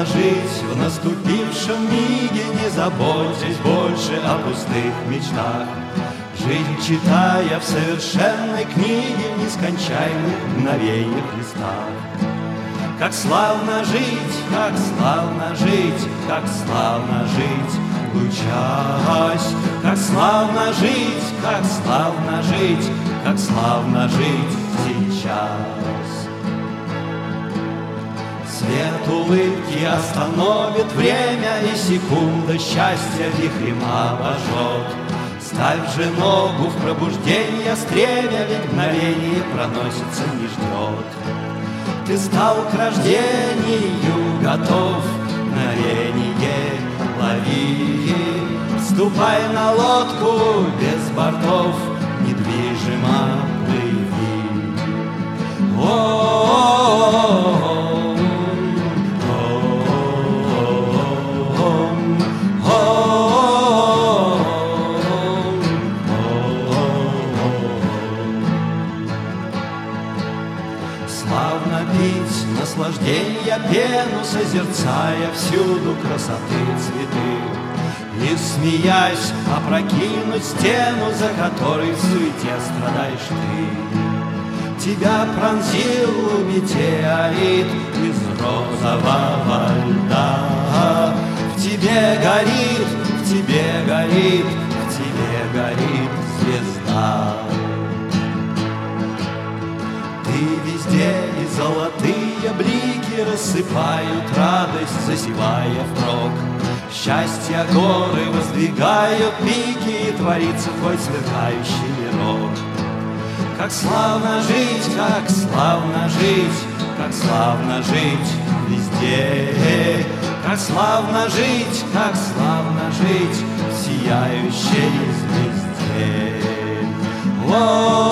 славно жить в наступившем миге, не заботясь больше о пустых мечтах. Жизнь, читая в совершенной книге, в нескончаемых мгновениях листах. Как славно жить, как славно жить, как славно жить, учась. Как славно жить, как славно жить, как славно жить сейчас. Свет улыбки остановит время, и секунда счастья вихрем обожжет. Ставь же ногу в пробуждение стремя, ведь мгновение проносится, не ждет. Ты стал к рождению готов, мгновение лови. Ступай на лодку без бортов, недвижимо плыви. Славно пить наслаждения пену, созерцая всюду красоты цветы. И, смеясь, опрокинуть стену, за которой в суете страдаешь ты. Тебя пронзил метеорит из розового льда. В тебе горит, в тебе горит, в тебе горит звезда. Ты везде, и золотые блики рассыпают радость, засевая впрок. Счастья горы воздвигают пики, и творится хоть сверкающий мирок. Как славно жить, как славно жить, как славно жить везде. Как славно жить, как славно жить в сияющей звезде.